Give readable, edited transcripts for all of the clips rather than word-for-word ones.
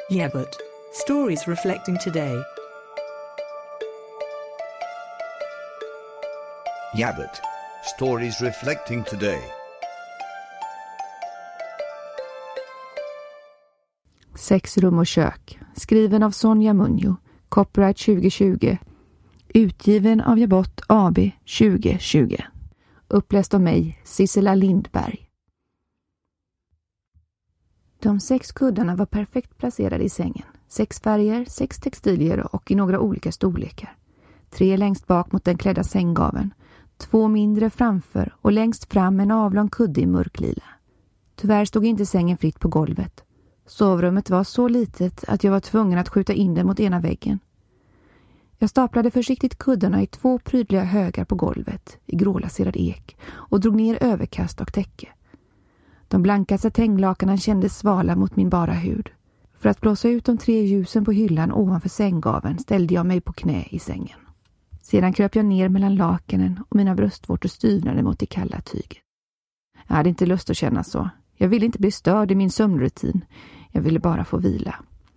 Yabbut. Stories reflecting today. Yabbut. Stories reflecting today. Sex rum och kök. Skriven av Sonja Munjo. Copyright 2020. Utgiven av Yabbut AB 2020. Uppläst av mig, Sissela Lindberg. De 6 kuddarna var perfekt placerade i sängen. 6 färger, 6 textilier och i några olika storlekar. 3 längst bak mot den klädda sänggaveln. 2 mindre framför och längst fram en avlång kudde i mörklila. Tyvärr stod inte sängen fritt på golvet. Sovrummet var så litet att jag var tvungen att skjuta in den mot ena väggen. Jag staplade försiktigt kuddarna i 2 prydliga högar på golvet i grålaserad ek och drog ner överkast och täcke. De blanka satinglakanen kändes svala mot min bara hud. För att blåsa ut de 3 ljusen på hyllan ovanför sänggaveln ställde jag mig på knä i sängen. Sedan kröp jag ner mellan lakanen och mina bröstvårtor styvnade mot det kalla tyget. Jag hade inte lust att känna så. Jag ville inte bli störd i min sömnrutin. Jag ville bara få vila.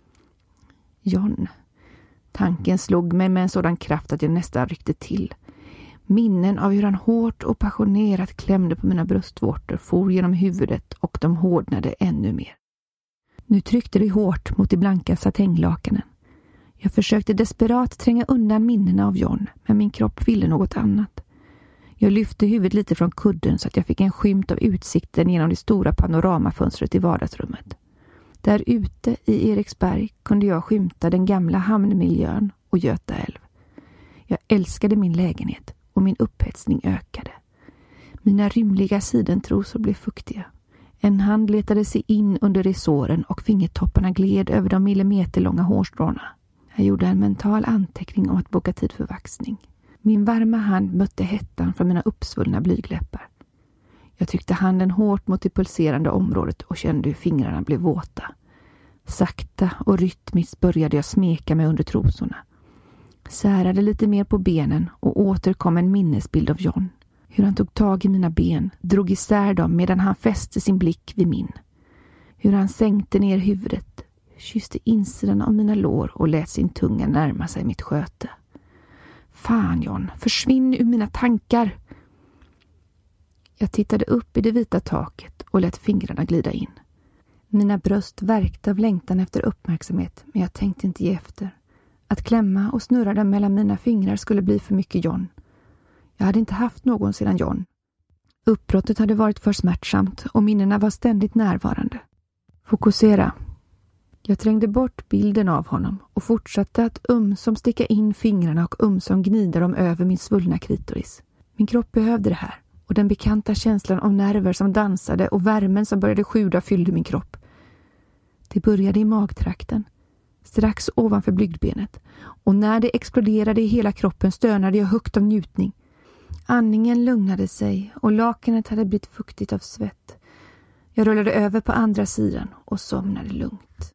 John. Tanken slog mig med en sådan kraft att jag nästan ryckte till. Minnen av hur han hårt och passionerat klämde på mina bröstvårtor for genom huvudet och de hårdnade ännu mer. Nu tryckte det hårt mot de blanka satinglakanen. Jag försökte desperat tränga undan minnena av John, men min kropp ville något annat. Jag lyfte huvudet lite från kudden så att jag fick en skymt av utsikten genom det stora panoramafönstret i vardagsrummet. Där ute i Eriksberg kunde jag skymta den gamla hamnmiljön och Göta älv. Jag älskade min lägenhet och min upphetsning ökade. Mina rymliga sidentrosor blev fuktiga. En hand letade sig in under resåren och fingertopparna gled över de millimeterlånga hårstråna. Jag gjorde en mental anteckning om att boka tid för vaxning. Min varma hand mötte hettan från mina uppsvullna blygläppar. Jag tryckte handen hårt mot det pulserande området och kände hur fingrarna blev våta. Sakta och rytmiskt började jag smeka mig under trosorna. Särade lite mer på benen och återkom en minnesbild av John. Hur han tog tag i mina ben, drog isär dem medan han fäste sin blick vid min. Hur han sänkte ner huvudet, kysste insidan av mina lår och lät sin tunga närma sig mitt sköte. Fan John, försvinn ur mina tankar! Jag tittade upp i det vita taket och lät fingrarna glida in. Mina bröst värkte av längtan efter uppmärksamhet, men jag tänkte inte ge efter. Att klämma och snurra dem mellan mina fingrar skulle bli för mycket John. Jag hade inte haft någon sedan John. Uppbrottet hade varit för smärtsamt och minnena var ständigt närvarande. Fokusera. Jag trängde bort bilden av honom och fortsatte att ömsom sticka in fingrarna och ömsom gnida dem över min svullna klitoris. Min kropp behövde det här och den bekanta känslan av nerver som dansade och värmen som började sjuda fyllde min kropp. Det började i magtrakten, strax ovanför blygdbenet, och när det exploderade i hela kroppen stönade jag högt av njutning. Andningen lugnade sig och lakanet hade blivit fuktigt av svett. Jag rullade över på andra sidan och somnade lugnt.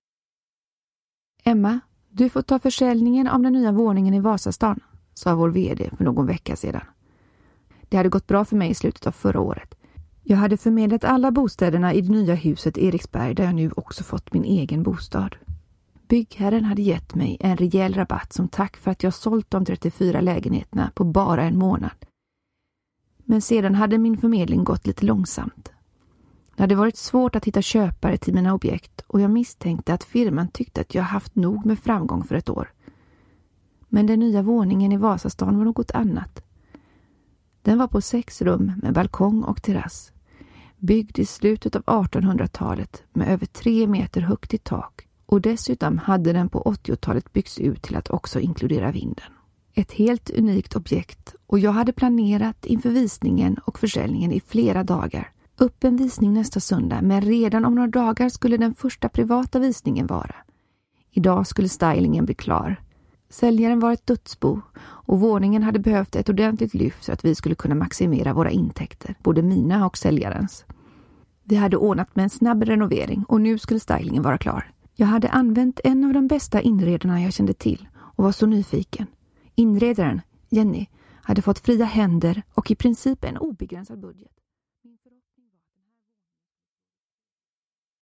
Emma, du får ta försäljningen av den nya våningen i Vasastan, sa vår vd för någon vecka sedan. Det hade gått bra för mig i slutet av förra året. Jag hade förmedlat alla bostäderna i det nya huset i Eriksberg där jag nu också fått min egen bostad. Byggherren hade gett mig en rejäl rabatt som tack för att jag sålt de 34 lägenheterna på bara en månad. Men sedan hade min förmedling gått lite långsamt. Det hade varit svårt att hitta köpare till mina objekt och jag misstänkte att firman tyckte att jag haft nog med framgång för ett år. Men den nya våningen i Vasastan var något annat. Den var på 6 rum med balkong och terrass. Byggd i slutet av 1800-talet med över 3 meter högt i tak. Och dessutom hade den på 80-talet byggts ut till att också inkludera vinden. Ett helt unikt objekt och jag hade planerat inför visningen och försäljningen i flera dagar. Upp en visning nästa söndag, men redan om några dagar skulle den första privata visningen vara. Idag skulle stylingen bli klar. Säljaren var ett dödsbo och våningen hade behövt ett ordentligt lyft så att vi skulle kunna maximera våra intäkter, både mina och säljarens. Vi hade ordnat med en snabb renovering och nu skulle stylingen vara klar. Jag hade använt en av de bästa inredarna jag kände till och var så nyfiken. Inredaren, Jenny, hade fått fria händer och i princip en obegränsad budget.